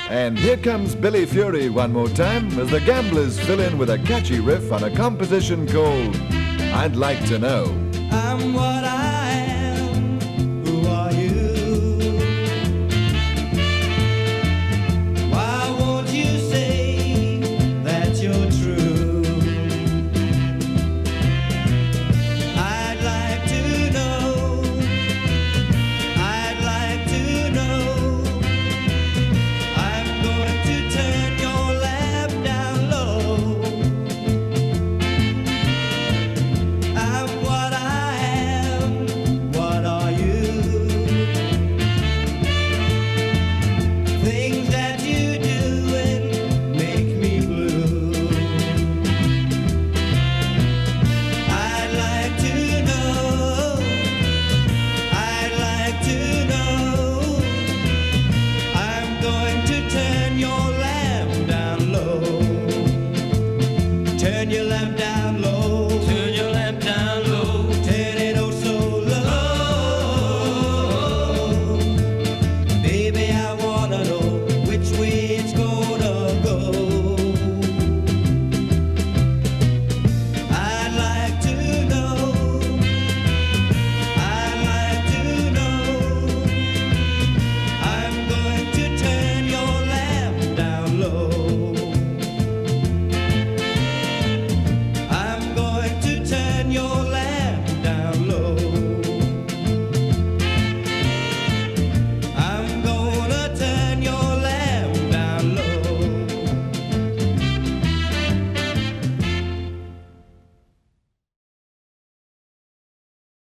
And here comes Billy Fury one more time as the Gamblers fill in with a catchy riff on a composition called I'd Like to Know. I'm what I